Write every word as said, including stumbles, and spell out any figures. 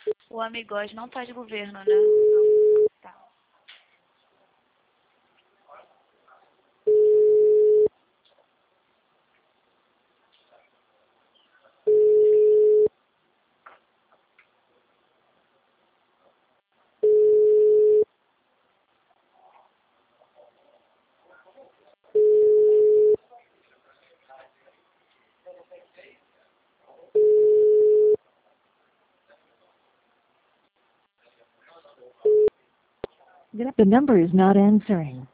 O Amigos não faz governo, né? Tá. The number is not answering.